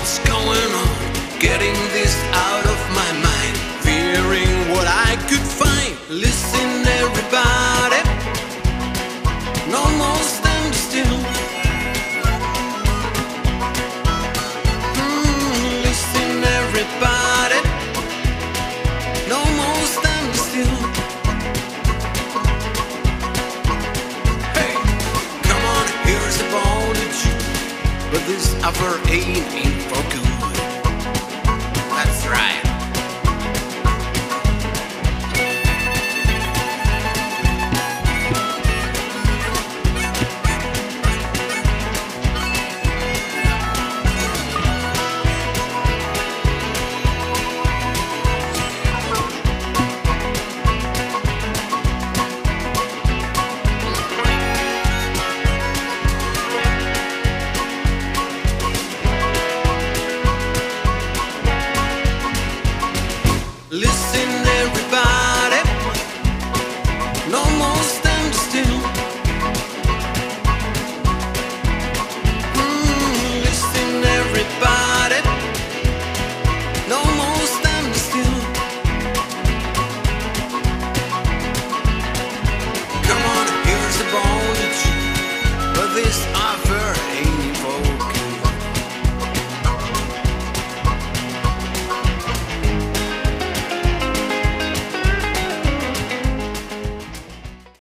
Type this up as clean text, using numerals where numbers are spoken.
what's going on, getting this out of my mind, fearing what I could find. Listen everybody, no more stand still. Listen everybody, no more stand still. Hey, come on, here's a bone to chew, but this offer ain't in for good.